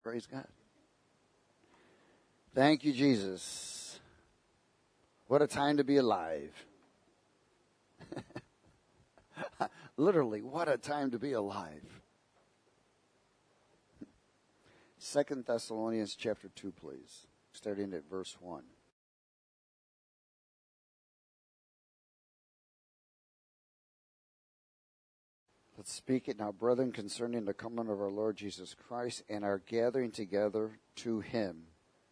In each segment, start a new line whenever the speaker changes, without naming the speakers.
Praise God. Thank you, Jesus. What a time to be alive. Literally, what a time to be alive. 2 Thessalonians chapter 2, please, starting at verse 1. Let's speak it now, brethren, concerning the coming of our Lord Jesus Christ and our gathering together to him.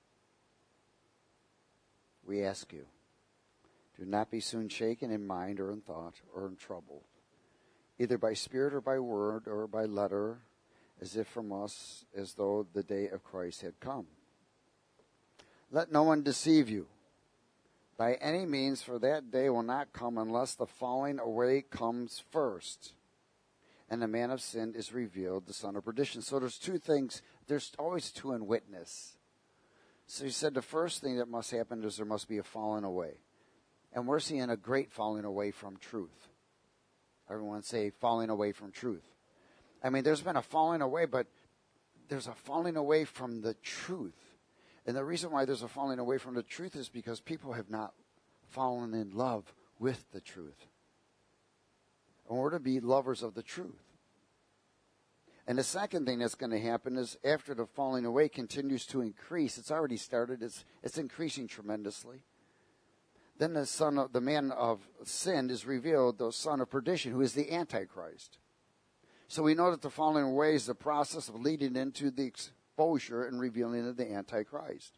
We ask you, do not be soon shaken in mind or in thought or in trouble, either by spirit or by word or by letter, as if from us, as though the day of Christ had come. Let no one deceive you by any means, for that day will not come unless the falling away comes first, and the man of sin is revealed, the son of perdition. So there's two things. There's always two in witness. So he said the first thing that must happen is there must be a falling away. And we're seeing a great falling away from truth. Everyone say falling away from truth. I mean, there's been a falling away, but there's a falling away from the truth. And the reason why there's a falling away from the truth is because people have not fallen in love with the truth. And we're to be lovers of the truth. And the second thing that's going to happen is after the falling away continues to increase, it's already started, it's increasing tremendously. Then the man of sin is revealed, the son of perdition, who is the Antichrist. So we know that the falling away is the process of leading into the exposure and revealing of the Antichrist.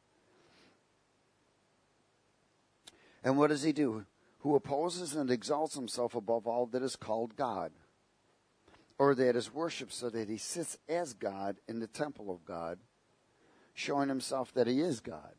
And what does he do? Who opposes and exalts himself above all that is called God, or that is worshipped, so that he sits as God in the temple of God, showing himself that he is God.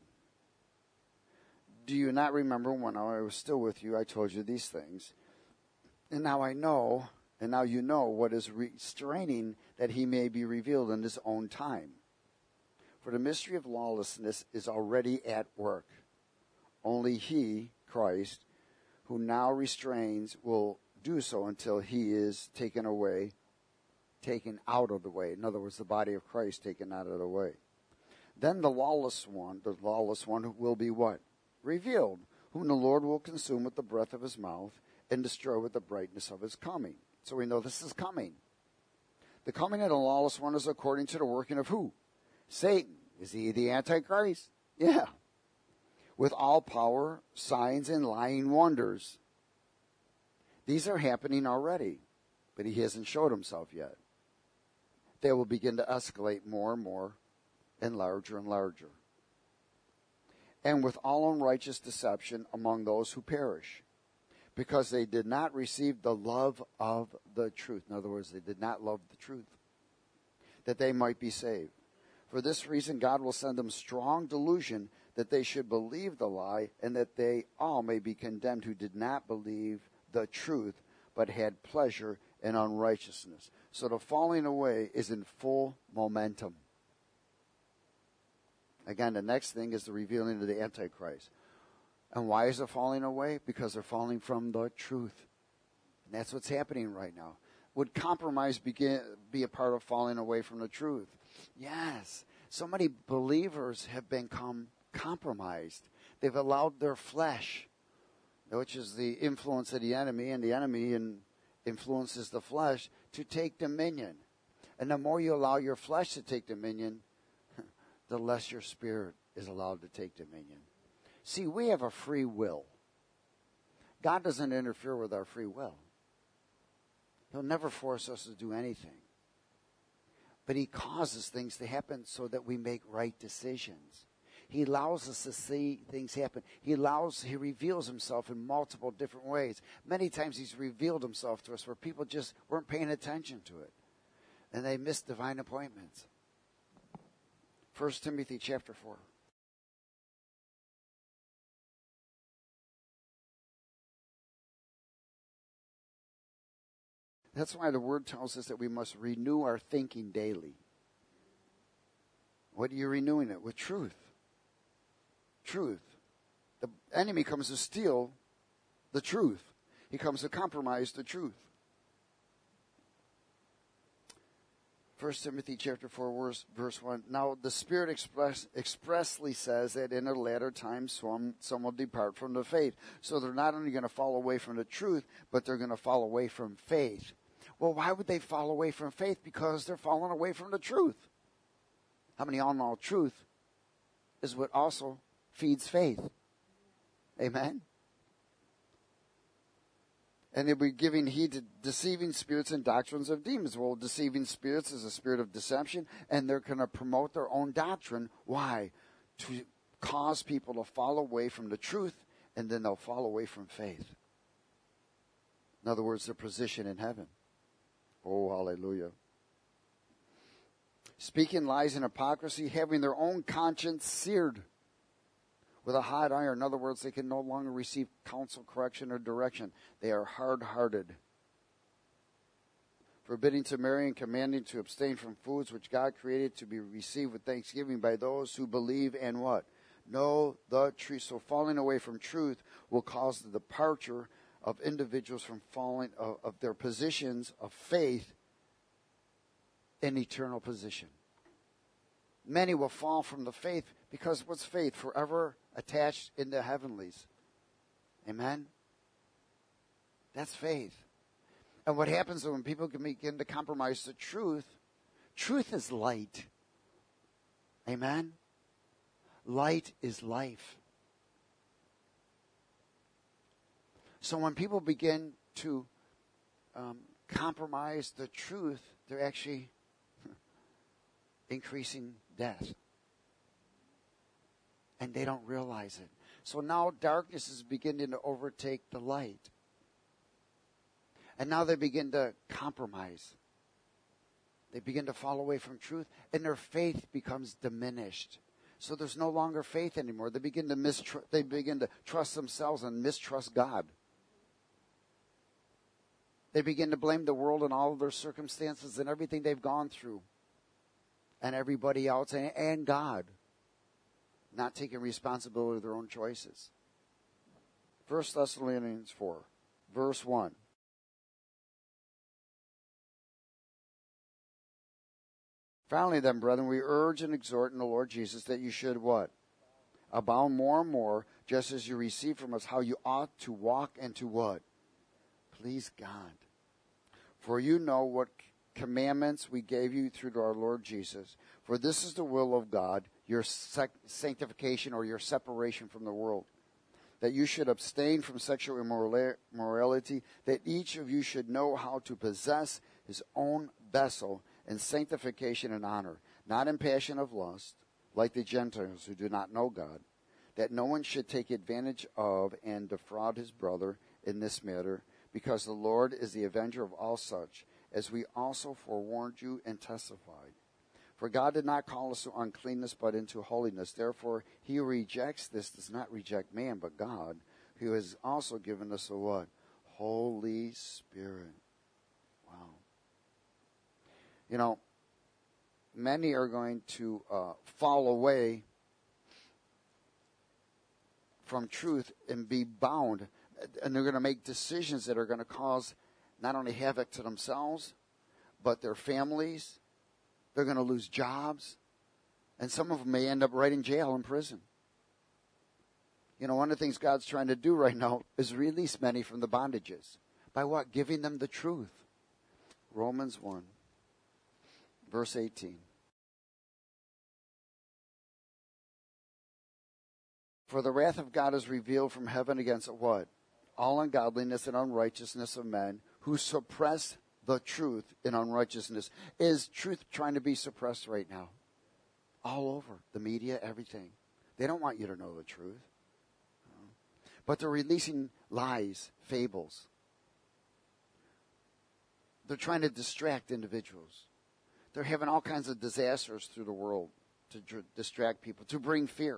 Do you not remember when I was still with you, I told you these things? And now I know, and now you know what is restraining that he may be revealed in his own time. For the mystery of lawlessness is already at work. Only he, Christ, who now restrains, will do so until he is taken out of the way. In other words, the body of Christ taken out of the way. Then the lawless one will be what? Revealed, whom the Lord will consume with the breath of his mouth and destroy with the brightness of his coming. So we know this is coming. The coming of the lawless one is according to the working of who? Satan. Is he the Antichrist? Yeah. With all power, signs, and lying wonders. These are happening already, but he hasn't showed himself yet. They will begin to escalate more and more and larger and larger. And with all unrighteous deception among those who perish, because they did not receive the love of the truth. In other words, they did not love the truth, that they might be saved. For this reason, God will send them strong delusion that they should believe the lie, and that they all may be condemned who did not believe the truth, but had pleasure in unrighteousness. So the falling away is in full momentum. Again, the next thing is the revealing of the Antichrist. And why is it falling away? Because they're falling from the truth. And that's what's happening right now. Would compromise be a part of falling away from the truth? Yes. So many believers have become compromised. They've allowed their flesh, which is the influence of the enemy, and the enemy influences the flesh, to take dominion. And the more you allow your flesh to take dominion, the less your spirit is allowed to take dominion. See, we have a free will. God doesn't interfere with our free will. He'll never force us to do anything. But he causes things to happen so that we make right decisions. He allows us to see things happen. He reveals himself in multiple different ways. Many times he's revealed himself to us where people just weren't paying attention to it. And they missed divine appointments. 1 Timothy chapter 4. That's why the word tells us that we must renew our thinking daily. What are you renewing it? With truth. Truth. The enemy comes to steal the truth. He comes to compromise the truth. 1 Timothy chapter 4, verse 1. Now the Spirit expressly says that in the latter times some will depart from the faith. So they're not only going to fall away from the truth, but they're going to fall away from faith. Well, why would they fall away from faith? Because they're falling away from the truth. How many all know truth is what also feeds faith? Amen? And they'll be giving heed to deceiving spirits and doctrines of demons. Well, deceiving spirits is a spirit of deception, and they're going to promote their own doctrine. Why? To cause people to fall away from the truth, and then they'll fall away from faith. In other words, their position in heaven. Oh, hallelujah. Speaking lies and hypocrisy, having their own conscience seared with a hot iron. In other words, they can no longer receive counsel, correction, or direction. They are hard-hearted. Forbidding to marry and commanding to abstain from foods which God created to be received with thanksgiving by those who believe and what? Know the truth. So falling away from truth will cause the departure of individuals from falling of their positions of faith in eternal position. Many will fall from the faith because what's faith? Forever attached in the heavenlies. Amen? That's faith. And what happens when people can begin to compromise the truth? Truth is light. Amen? Light is life. So when people begin to compromise the truth, they're actually increasing death. And they don't realize it. So now darkness is beginning to overtake the light. And now they begin to compromise. They begin to fall away from truth, and their faith becomes diminished. So there's no longer faith anymore. They begin to trust themselves and mistrust God. They begin to blame the world and all of their circumstances and everything they've gone through. And everybody else and God. Not taking responsibility of their own choices. 1 Thessalonians 4, verse 1. Finally then, brethren, we urge and exhort in the Lord Jesus that you should what? Abound more and more, just as you receive from us how you ought to walk and to what? Please God. For you know what commandments we gave you through our Lord Jesus. For this is the will of God, your sanctification or your separation from the world. That you should abstain from sexual immorality, that each of you should know how to possess his own vessel in sanctification and honor, not in passion of lust, like the Gentiles who do not know God, that no one should take advantage of and defraud his brother in this matter, because the Lord is the avenger of all such, as we also forewarned you and testified. For God did not call us to uncleanness, but into holiness. Therefore, he who rejects this does not reject man, but God, who has also given us a what? Holy Spirit. Wow. You know, many are going to fall away from truth and be bound. And they're going to make decisions that are going to cause not only havoc to themselves, but their families. They're going to lose jobs. And some of them may end up right in jail and prison. You know, one of the things God's trying to do right now is release many from the bondages. By what? Giving them the truth. Romans 1, verse 18. For the wrath of God is revealed from heaven against what? All ungodliness and unrighteousness of men who suppress the truth in unrighteousness. Is truth trying to be suppressed right now? All over. The media, everything. They don't want you to know the truth. But they're releasing lies, fables. They're trying to distract individuals. They're having all kinds of disasters through the world to distract people, to bring fear.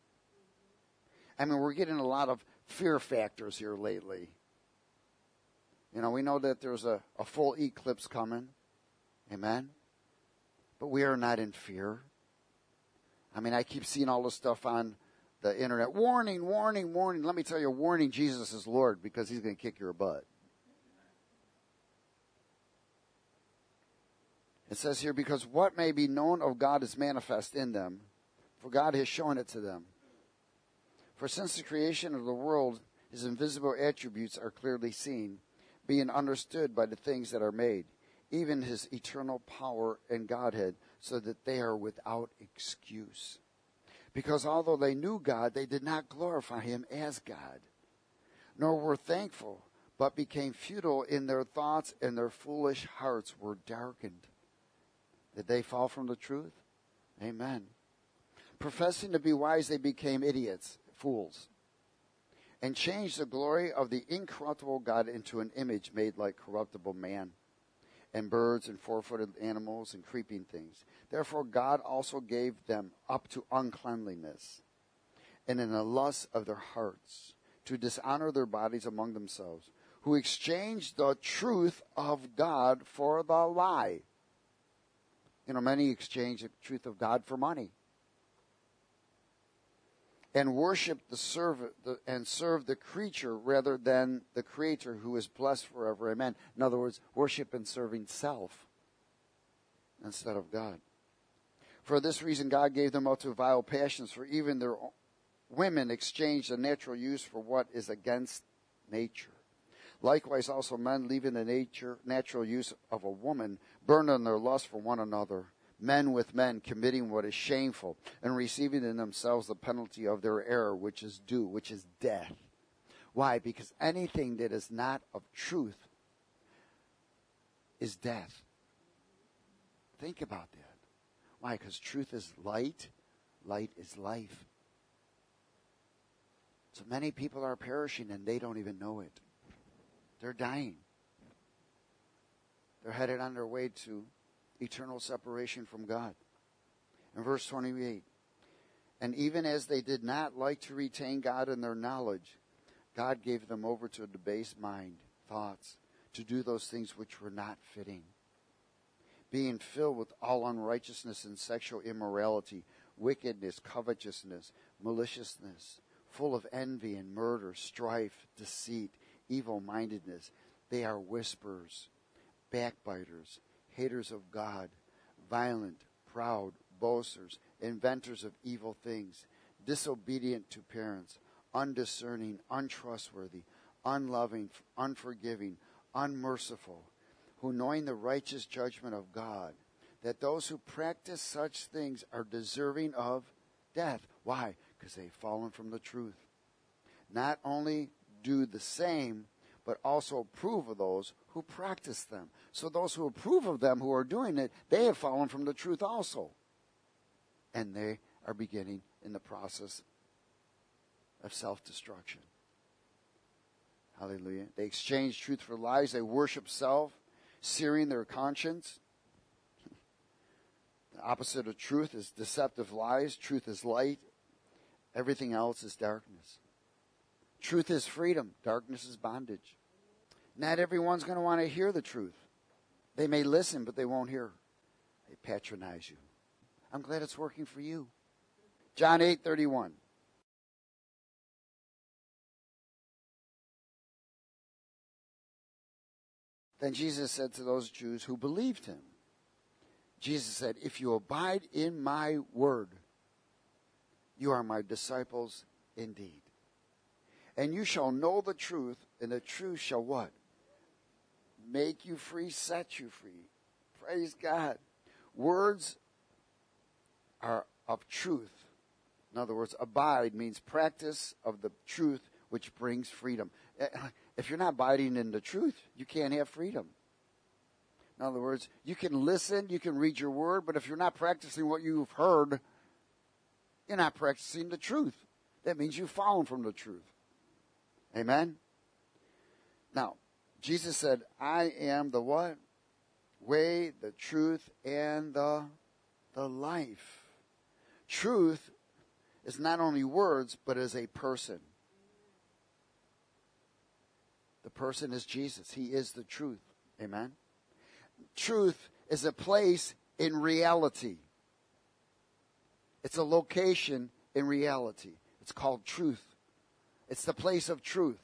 I mean, we're getting a lot of fear factors here lately. You know, we know that there's a full eclipse coming. Amen? But we are not in fear. I mean, I keep seeing all this stuff on the internet. Warning, warning, warning. Let me tell you, warning, Jesus is Lord, because he's going to kick your butt. It says here, because what may be known of God is manifest in them, for God has shown it to them. For since the creation of the world, his invisible attributes are clearly seen, being understood by the things that are made, even his eternal power and Godhead, so that they are without excuse. Because although they knew God, they did not glorify him as God, nor were thankful, but became futile in their thoughts, and their foolish hearts were darkened. Did they fall from the truth? Amen. Professing to be wise, they became idiots, fools, and changed the glory of the incorruptible God into an image made like corruptible man, and birds and four-footed animals and creeping things. Therefore God also gave them up to uncleanliness, and in the lust of their hearts, to dishonor their bodies among themselves, who exchanged the truth of God for the lie. You know, many exchange the truth of God for money. And worship serve the creature rather than the Creator, who is blessed forever. Amen. In other words, worship and serving self instead of God. For this reason, God gave them up to vile passions, for even their women exchanged the natural use for what is against nature. Likewise, also men, leaving the natural use of a woman, burned in their lust for one another, men with men, committing what is shameful, and receiving in themselves the penalty of their error, which is due, which is death. Why? Because anything that is not of truth is death. Think about that. Why? Because truth is light. Light is life. So many people are perishing and they don't even know it. They're dying. They're headed on their way to eternal separation from God. In verse 28, and even as they did not like to retain God in their knowledge, God gave them over to a debased mind, thoughts, to do those things which were not fitting, being filled with all unrighteousness and sexual immorality, wickedness, covetousness, maliciousness, full of envy and murder, strife, deceit, evil-mindedness. They are whisperers, backbiters, haters of God, violent, proud, boasters, inventors of evil things, disobedient to parents, undiscerning, untrustworthy, unloving, unforgiving, unmerciful, who knowing the righteous judgment of God, that those who practice such things are deserving of death. Why? Because they've fallen from the truth. Not only do the same, but also approve of those who practice them. So those who approve of them, who are doing it, they have fallen from the truth also. And they are beginning in the process of self-destruction. Hallelujah. They exchange truth for lies. They worship self, searing their conscience. The opposite of truth is deceptive lies. Truth is light. Everything else is darkness. Truth is freedom. Darkness is bondage. Not everyone's going to want to hear the truth. They may listen, but they won't hear. They patronize you. I'm glad it's working for you. John 8:31. Then Jesus said to those Jews who believed him, Jesus said, if you abide in my word, you are my disciples indeed. And you shall know the truth, and the truth shall what? Make you free, set you free. Praise God. Words are of truth. In other words, abide means practice of the truth which brings freedom. If you're not abiding in the truth, you can't have freedom. In other words, you can listen, you can read your word, but if you're not practicing what you've heard, you're not practicing the truth. That means you've fallen from the truth. Amen? Now, Jesus said, I am the what? Way, the truth, and the life. Truth is not only words, but is a person. The person is Jesus. He is the truth. Amen? Truth is a place in reality. It's a location in reality. It's called truth. It's the place of truth.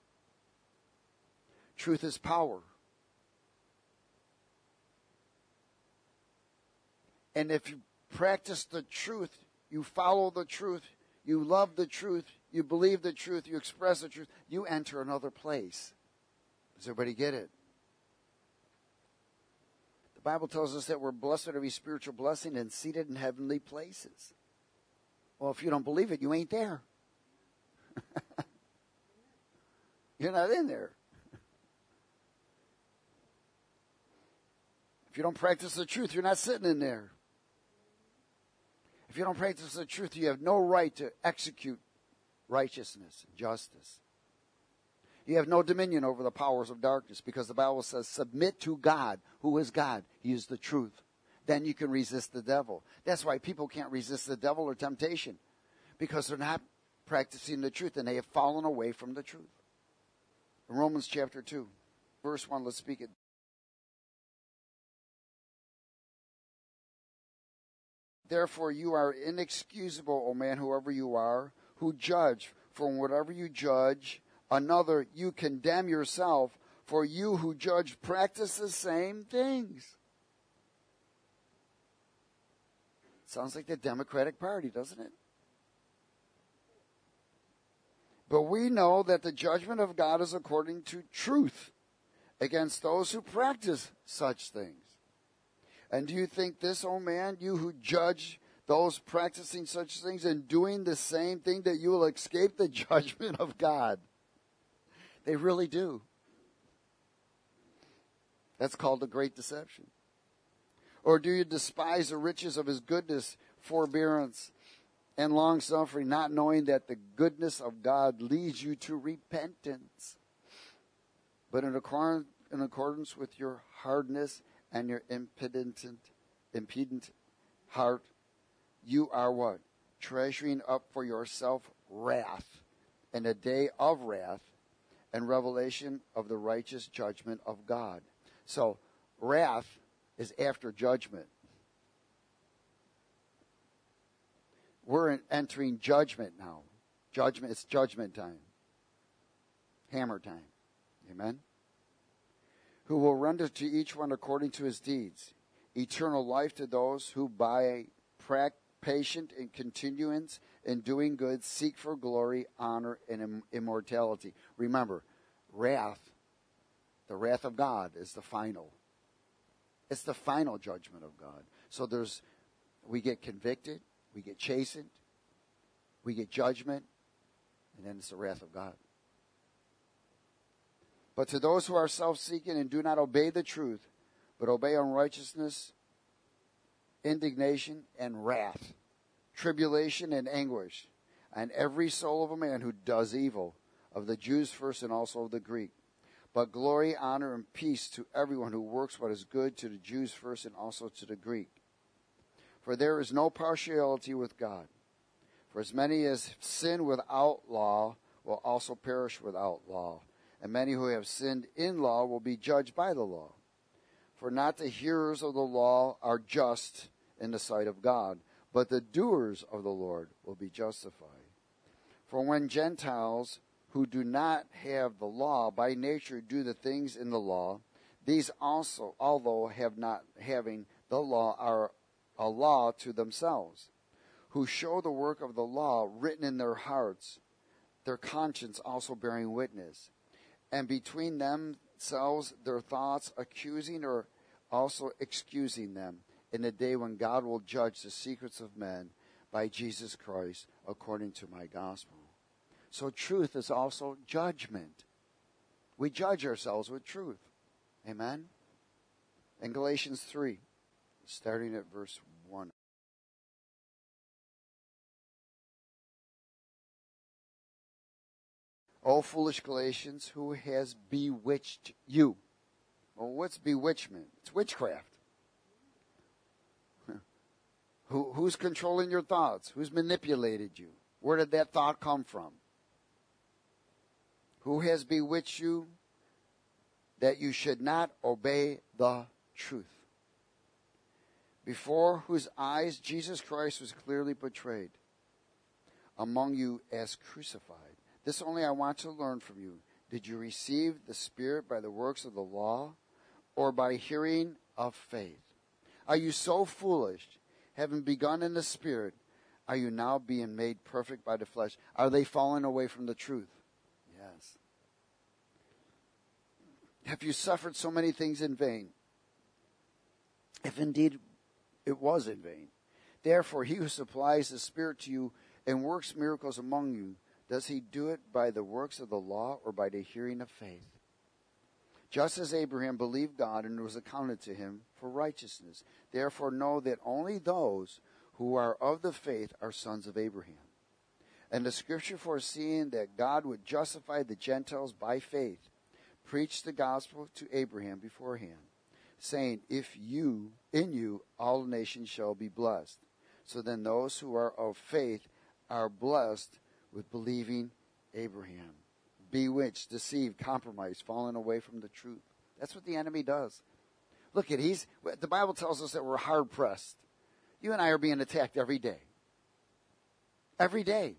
Truth is power. And if you practice the truth, you follow the truth, you love the truth, you believe the truth, you express the truth, you enter another place. Does everybody get it? The Bible tells us that we're blessed with every spiritual blessing and seated in heavenly places. Well, if you don't believe it, you ain't there. You're not in there. If you don't practice the truth, you're not sitting in there. If you don't practice the truth, you have no right to execute righteousness and justice. You have no dominion over the powers of darkness, because the Bible says, submit to God. Who is God? He is the truth. Then you can resist the devil. That's why people can't resist the devil or temptation, because they're not practicing the truth and they have fallen away from the truth. In Romans chapter 2, verse 1, let's speak it. Therefore you are inexcusable, O man, whoever you are, who judge. For whatever you judge another, you condemn yourself. For you who judge practice the same things. Sounds like the Democratic Party, doesn't it? But we know that the judgment of God is according to truth against those who practice such things. And do you think this, O man, you who judge those practicing such things and doing the same thing, that you will escape the judgment of God? They really do. That's called the great deception. Or do you despise the riches of his goodness, forbearance, and long-suffering, not knowing that the goodness of God leads you to repentance? But in accordance with your hardness and your impudent heart, you are what? Treasuring up for yourself wrath, and a day of wrath and revelation of the righteous judgment of God. So, wrath is after judgment. We're entering judgment now. It's judgment time. Hammer time. Amen? Who will render to each one according to his deeds. Eternal life to those who by patient and continuance in doing good seek for glory, honor, and immortality. Remember, wrath, the wrath of God is the final. It's the final judgment of God. So we get convicted, we get chastened, we get judgment, and then it's the wrath of God. But to those who are self-seeking and do not obey the truth, but obey unrighteousness, indignation and wrath, tribulation and anguish, and every soul of a man who does evil, of the Jews first and also of the Greek. But glory, honor, and peace to everyone who works what is good, to the Jews first and also to the Greek. For there is no partiality with God. For as many as sin without law will also perish without law, and many who have sinned in law will be judged by the law. For not the hearers of the law are just in the sight of God, but the doers of the Lord will be justified. For when Gentiles who do not have the law by nature do the things in the law, these also, although having the law, are a law to themselves, who show the work of the law written in their hearts, their conscience also bearing witness, and between themselves their thoughts accusing or also excusing them, in the day when God will judge the secrets of men by Jesus Christ according to my gospel. So truth is also judgment. We judge ourselves with truth. Amen? In Galatians 3, starting at verse 1. O foolish Galatians, who has bewitched you? Well, what's bewitchment? It's witchcraft. Who's controlling your thoughts? Who's manipulated you? Where did that thought come from? Who has bewitched you that you should not obey the truth? Before whose eyes Jesus Christ was clearly portrayed among you as crucified. This only I want to learn from you. Did you receive the Spirit by the works of the law, or by hearing of faith? Are you so foolish? having begun in the Spirit, are you now being made perfect by the flesh? Are they falling away from the truth? Yes. Have you suffered so many things in vain? If indeed it was in vain. Therefore, he who supplies the Spirit to you and works miracles among you, does he do it by the works of the law or by the hearing of faith? Just as Abraham believed God and it was accounted to him for righteousness. Therefore know that only those who are of the faith are sons of Abraham. And the scripture, foreseeing that God would justify the Gentiles by faith, preached the gospel to Abraham beforehand, saying, in you all nations shall be blessed. So then those who are of faith are blessed with believing Abraham. Bewitched, deceived, compromised, fallen away from the truth. That's what the enemy does. Look, the Bible tells us that we're hard pressed. You and I are being attacked every day. Every day.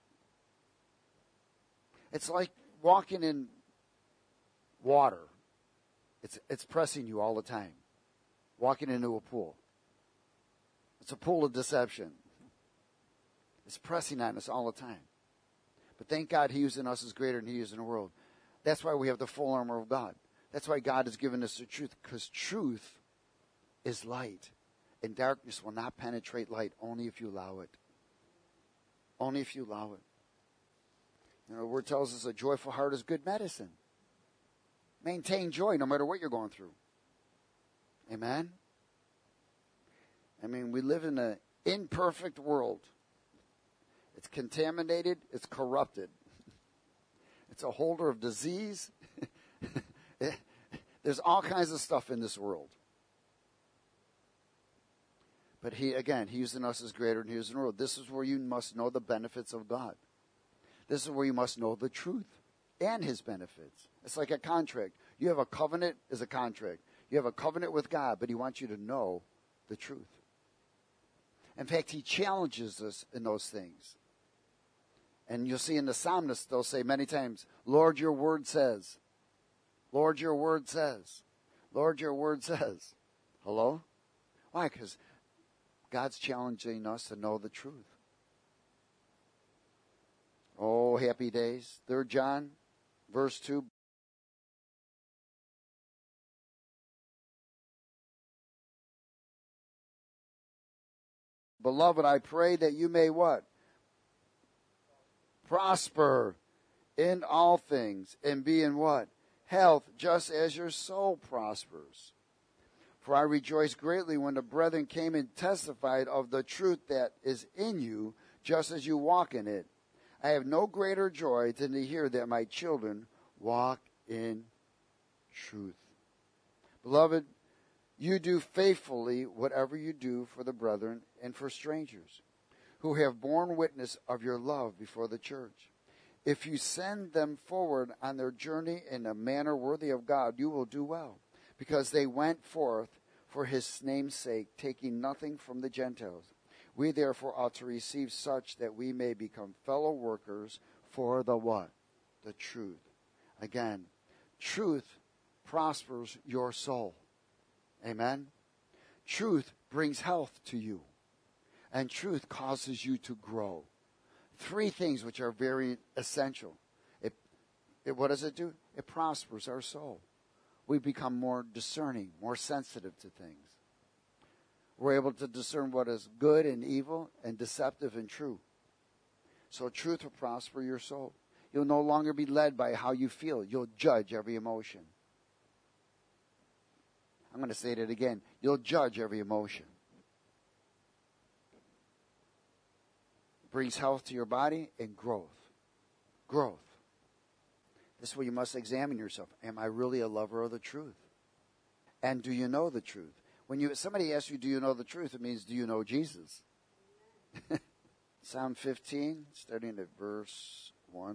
It's like walking in water. It's pressing you all the time. Walking into a pool. It's a pool of deception. It's pressing on us all the time. But thank God he who's in us is greater than he is in the world. That's why we have the full armor of God. That's why God has given us the truth, because truth is light. And darkness will not penetrate light only if you allow it. Only if you allow it. You know, the word tells us a joyful heart is good medicine. Maintain joy no matter what you're going through. Amen? I mean, we live in an imperfect world. It's contaminated. It's corrupted. It's a holder of disease. There's all kinds of stuff in this world. But he who's in us is greater than he who's in the world. This is where you must know the benefits of God. This is where you must know the truth and his benefits. It's like a contract. You have a covenant as a contract. You have a covenant with God, but he wants you to know the truth. In fact, he challenges us in those things. And you'll see in the psalmist, they'll say many times, Lord, your word says. Lord, your word says. Lord, your word says. Hello? Why? Because God's challenging us to know the truth. Oh, happy days. 3 John, verse 2. Beloved, I pray that you may what? Prosper in all things and be in what? Health, just as your soul prospers. For I rejoiced greatly when the brethren came and testified of the truth that is in you, just as you walk in it. I have no greater joy than to hear that my children walk in truth. Beloved, you do faithfully whatever you do for the brethren and for strangers, who have borne witness of your love before the church. If you send them forward on their journey in a manner worthy of God, you will do well, because they went forth for his name's sake, taking nothing from the Gentiles. We therefore ought to receive such that we may become fellow workers for the what? The truth. Again, truth prospers your soul. Amen? Truth brings health to you. And truth causes you to grow. 3 things which are very essential. What does it do? It prospers our soul. We become more discerning, more sensitive to things. We're able to discern what is good and evil and deceptive and true. So truth will prosper your soul. You'll no longer be led by how you feel. You'll judge every emotion. I'm going to say it again. You'll judge every emotion. It brings health to your body and growth. Growth. This is where you must examine yourself. Am I really a lover of the truth? And do you know the truth? When somebody asks you, do you know the truth? It means, do you know Jesus? Psalm 15, starting at verse 1.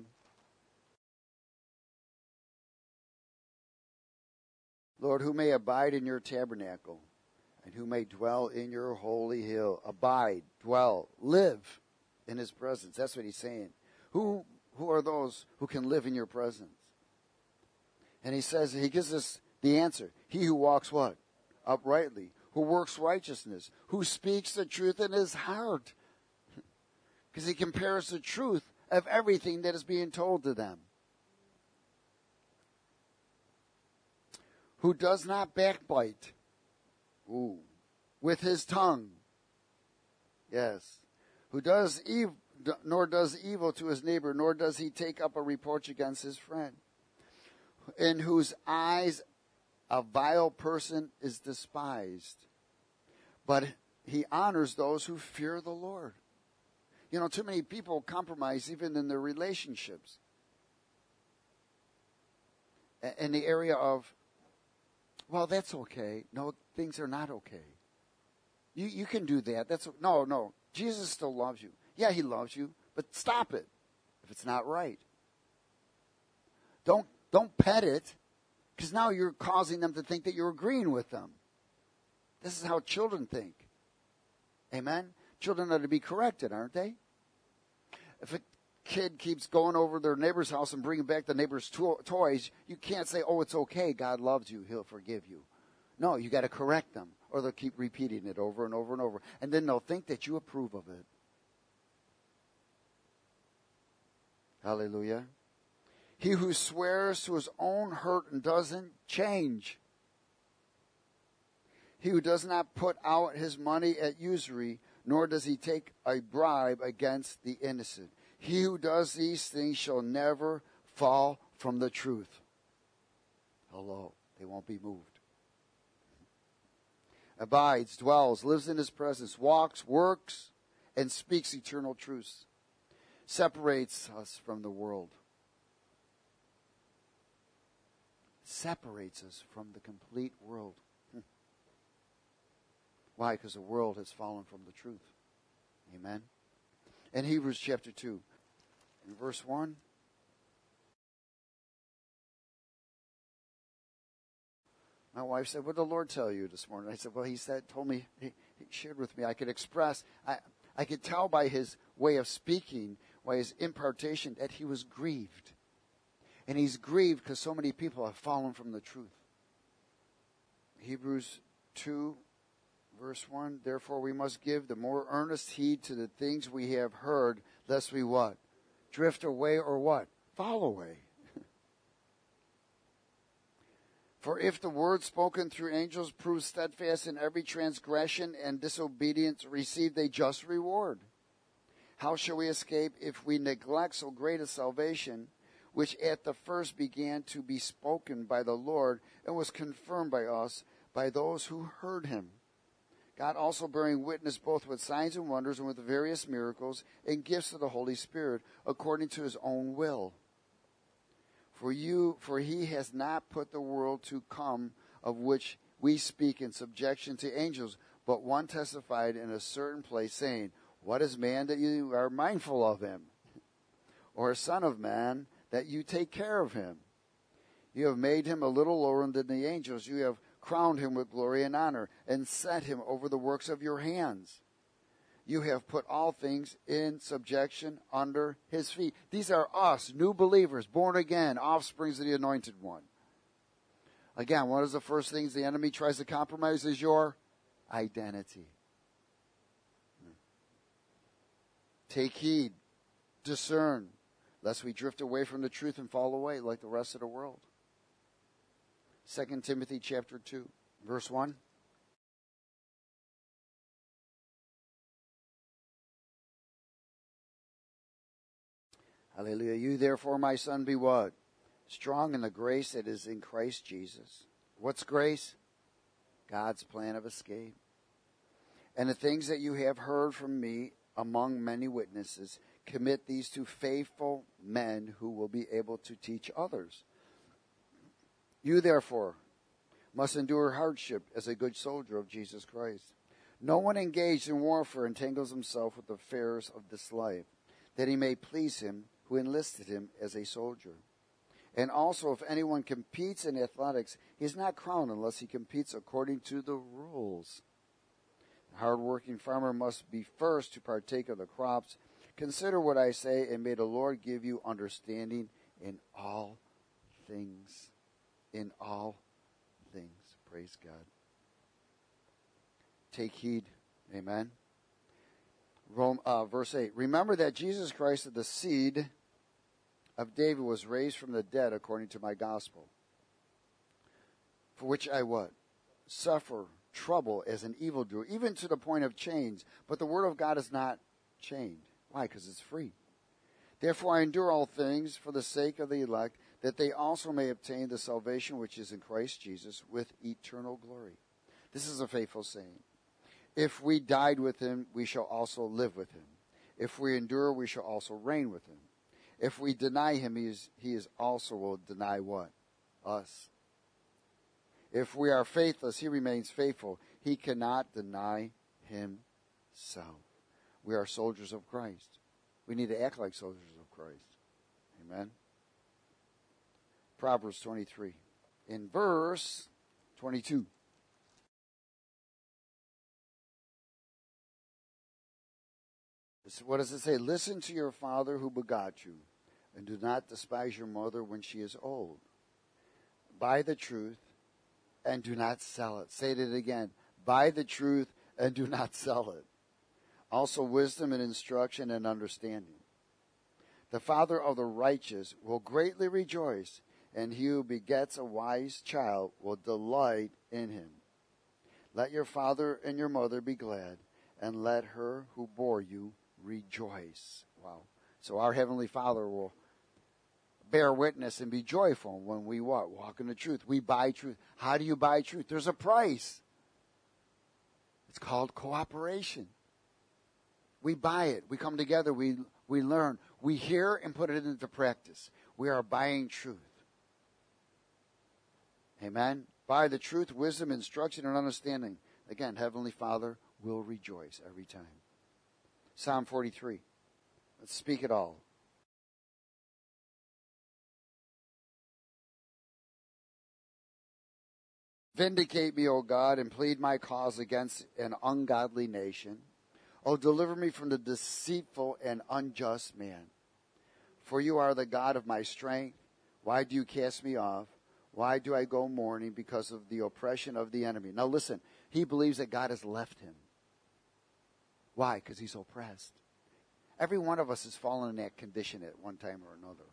Lord, who may abide in your tabernacle, and who may dwell in your holy hill? Abide, dwell, live in his presence. That's what he's saying. Who are those who can live in your presence? And he gives us the answer. He who walks what? Uprightly. who works righteousness, who speaks the truth in his heart. Because he compares the truth of everything that is being told to them. Who does not backbite with his tongue. Yes. Who does evil, nor does evil to his neighbor, nor does he take up a reproach against his friend. In whose eyes a vile person is despised, but he honors those who fear the Lord. You know, too many people compromise even in their relationships. In the area of, well, that's okay. No, things are not okay. You can do that. No. Jesus still loves you. Yeah, he loves you, but stop it if it's not right. Don't pet it, because now you're causing them to think that you're agreeing with them. This is how children think. Amen? Children are to be corrected, aren't they? If a kid keeps going over their neighbor's house and bringing back the neighbor's toys, you can't say, oh, it's okay, God loves you, he'll forgive you. No, you got to correct them, or they'll keep repeating it over and over and over. And then they'll think that you approve of it. Hallelujah. He who swears to his own hurt and doesn't change. He who does not put out his money at usury, nor does he take a bribe against the innocent. He who does these things shall never fall from the truth. Hello. They won't be moved. Abides, dwells, lives in his presence, walks, works, and speaks eternal truths. Separates us from the world. Separates us from the complete world. Why? Because the world has fallen from the truth. Amen. In Hebrews chapter 2, in verse 1. My wife said, what did the Lord tell you this morning? I said, well, he told me, he shared with me, I could express, I could tell by his way of speaking, by his impartation, that he was grieved. And he's grieved because so many people have fallen from the truth. Hebrews 2, verse 1, therefore we must give the more earnest heed to the things we have heard, lest we what? Drift away or what? Fall away. For if the word spoken through angels proves steadfast in every transgression and disobedience received a just reward, how shall we escape if we neglect so great a salvation, which at the first began to be spoken by the Lord and was confirmed by us, by those who heard him? God also bearing witness both with signs and wonders and with various miracles and gifts of the Holy Spirit, according to his own will. For he has not put the world to come, of which we speak, in subjection to angels, but one testified in a certain place, saying, what is man that you are mindful of him? Or a son of man that you take care of him? You have made him a little lower than the angels. You have crowned him with glory and honor, and set him over the works of your hands. You have put all things in subjection under his feet. These are us, new believers, born again, offsprings of the Anointed One. Again, one of the first things the enemy tries to compromise is your identity. Take heed, discern, lest we drift away from the truth and fall away like the rest of the world. 2 Timothy chapter 2, verse 1. Hallelujah. You therefore, my son, be what? Strong in the grace that is in Christ Jesus. What's grace? God's plan of escape. And the things that you have heard from me among many witnesses, commit these to faithful men who will be able to teach others. You therefore must endure hardship as a good soldier of Jesus Christ. No one engaged in warfare entangles himself with the affairs of this life, that he may please him who enlisted him as a soldier. And also, if anyone competes in athletics, he is not crowned unless he competes according to the rules. The hard-working farmer must be first to partake of the crops. Consider what I say, and may the Lord give you understanding in all things. In all things. Praise God. take heed. Amen. Verse 8. Remember that Jesus Christ of the seed of David was raised from the dead according to my gospel, for which I what? Suffer trouble as an evildoer, even to the point of chains. But the word of God is not chained. Why? Because it's free. Therefore I endure all things for the sake of the elect, that they also may obtain the salvation which is in Christ Jesus with eternal glory. This is a faithful saying. If we died with him, we shall also live with him. If we endure, we shall also reign with him. If we deny him, he is also will deny what? Us. If we are faithless, he remains faithful. He cannot deny himself. We are soldiers of Christ. We need to act like soldiers of Christ. Amen. Proverbs 23. In verse 22. What does it say? Listen to your father who begot you, and do not despise your mother when she is old. Buy the truth and do not sell it. Say it again. Buy the truth and do not sell it. Also wisdom and instruction and understanding. The father of the righteous will greatly rejoice, and he who begets a wise child will delight in him. Let your father and your mother be glad, and let her who bore you rejoice. Wow. So our Heavenly Father will bear witness and be joyful when we what? Walk in the truth. We buy truth. How do you buy truth? There's a price. It's called cooperation. We buy it. We come together. We learn. We hear and put it into practice. We are buying truth. Amen. Buy the truth, wisdom, instruction, and understanding. Again, Heavenly Father will rejoice every time. Psalm 43. Let's speak it all. Vindicate me, O God, and plead my cause against an ungodly nation. O deliver me from the deceitful and unjust man. For you are the God of my strength. Why do you cast me off? Why do I go mourning because of the oppression of the enemy? Now listen, he believes that God has left him. Why? Because he's oppressed. Every one of us has fallen in that condition at one time or another.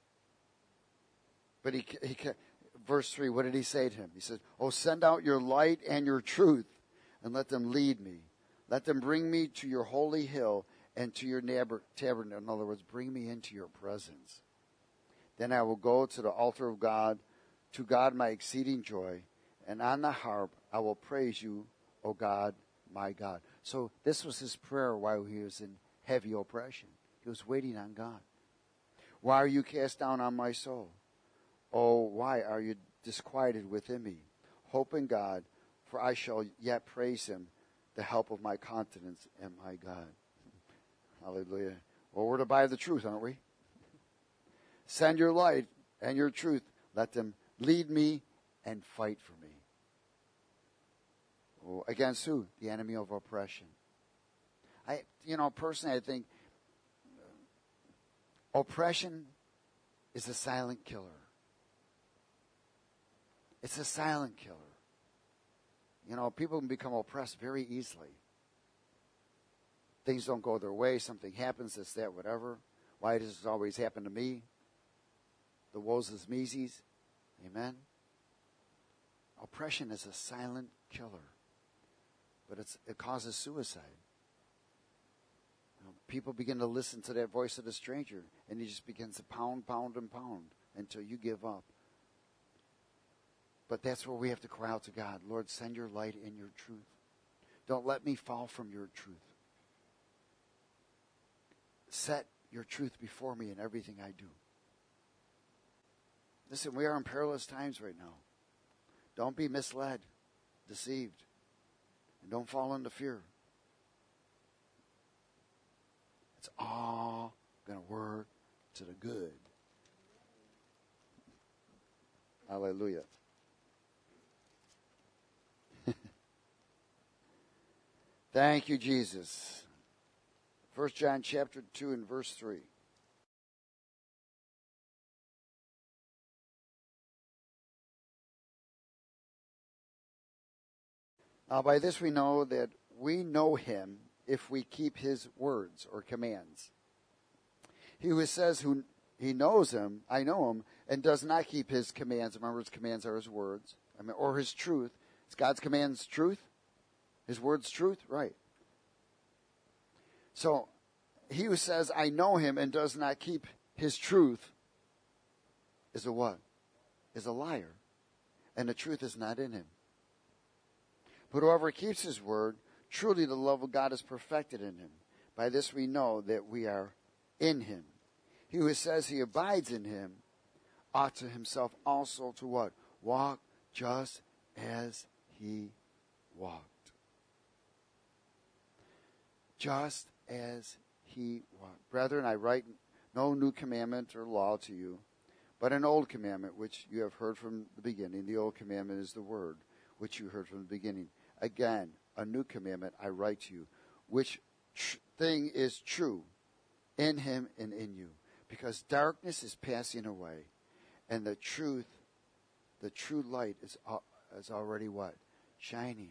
But verse 3, what did he say to him? He said, oh, send out your light and your truth, and let them lead me. Let them bring me to your holy hill and to your tabernacle. In other words, bring me into your presence. Then I will go to the altar of God, to God my exceeding joy, and on the harp I will praise you, O God, my God. So this was his prayer while he was in heavy oppression. He was waiting on God. Why are you cast down on my soul? Oh, why are you disquieted within me? Hope in God, for I shall yet praise him, the help of my countenance and my God. Hallelujah. Well, we're to buy the truth, aren't we? Send your light and your truth. Let them lead me and fight for me. Oh, against who? The enemy of oppression. Personally, I think oppression is a silent killer. It's a silent killer. People can become oppressed very easily. Things don't go their way. Something happens, this, that, whatever. Why does this always happen to me? The woes is me's. Amen. Oppression is a silent killer. But it causes suicide. People begin to listen to that voice of the stranger, and he just begins to pound, pound, and pound until you give up. But that's where we have to cry out to God. Lord, send your light and your truth. Don't let me fall from your truth. Set your truth before me in everything I do. Listen, we are in perilous times right now. Don't be misled, deceived, and don't fall into fear. It's all going to work to the good. Hallelujah. Thank you, Jesus. 1 John chapter 2 and verse 3. By this we know that we know him if we keep his words or commands. He who says who he knows him, I know him, and does not keep his commands. Remember, his commands are his words, or his truth. Is God's commands truth? His words truth? Right. So, he who says, I know him, and does not keep his truth is a what? Is a liar. And the truth is not in him. But whoever keeps his word, truly the love of God is perfected in him. By this we know that we are in him. He who says he abides in him ought to himself also to what? Walk just as he walked. Just as he walked. Brethren, I write no new commandment or law to you, but an old commandment which you have heard from the beginning. The old commandment is the word which you heard from the beginning. Again, a new commandment I write to you, which thing is true in him and in you. Because darkness is passing away, and the true light is already what? Shining.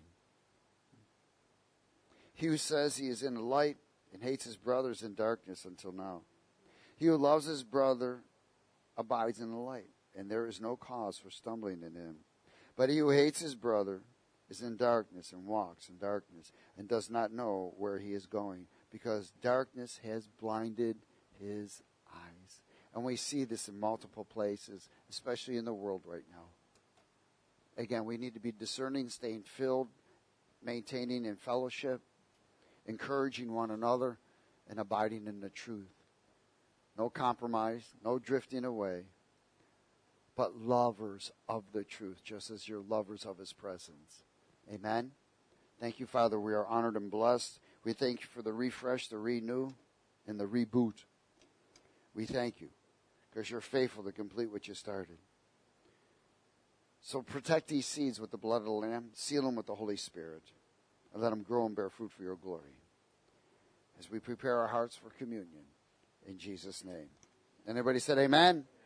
He who says he is in the light and hates his brother is in darkness until now. He who loves his brother abides in the light, and there is no cause for stumbling in him. But he who hates his brother is in darkness and walks in darkness and does not know where he is going, because darkness has blinded his eyes. And we see this in multiple places, especially in the world right now. Again, we need to be discerning, staying filled, maintaining in fellowship, encouraging one another, and abiding in the truth. No compromise, no drifting away, but lovers of the truth, just as you're lovers of his presence. Amen. Thank you, Father. We are honored and blessed. We thank you for the refresh, the renew, and the reboot. We thank you because you're faithful to complete what you started. So protect these seeds with the blood of the Lamb, seal them with the Holy Spirit, and let them grow and bear fruit for your glory. As we prepare our hearts for communion, in Jesus' name. And everybody said amen.